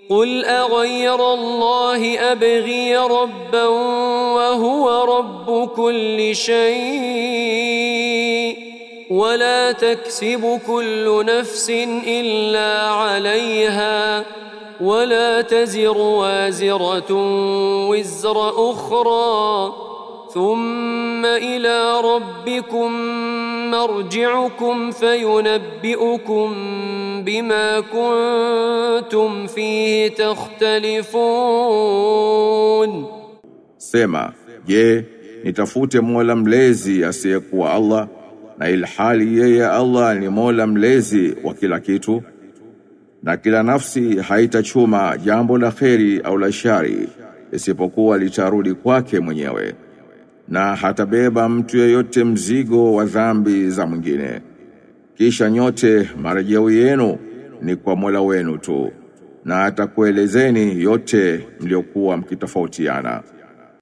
قل أغير الله أبغي ربا وهو رب كل شيء ولا تكسب كل نفس إلا عليها ولا تزر وازرة وزر أخرى ثم إلى ربكم مرجعكم فينبئكم بما كنتم فيه تختلفون. Sema, je, nitafute Mola mlezi asiyekuwa Allah na ilhali yeye Allah ni Mola mlezi wa kila kitu, na kila nafsi haitachuma jambo la kheri au la shari isipokuwa litarudi kwake mwenyewe, na hatabeba mtu yeyote mzigo wa dhambi za mwingine. Kisha nyote marejeo yenu ni kwa Mola wenu tu, na atakuelezeni yote mliokuwa mkitofautiana.